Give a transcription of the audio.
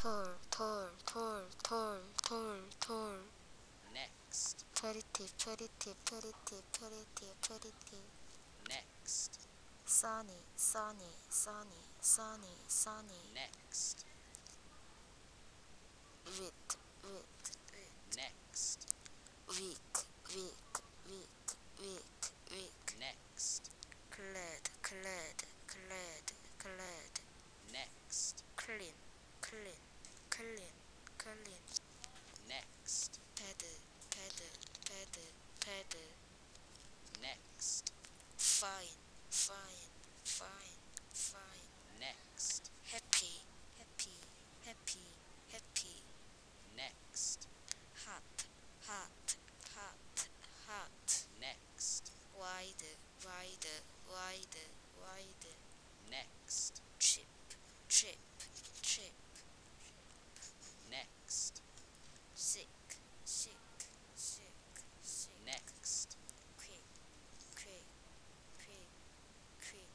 tall. Next. Pretty. Next. Sunny. Next. Wait. Next. Weak, weak. Next. Clad. Next. Clean. Next. Pedal. Next. Fine. Next. Happy.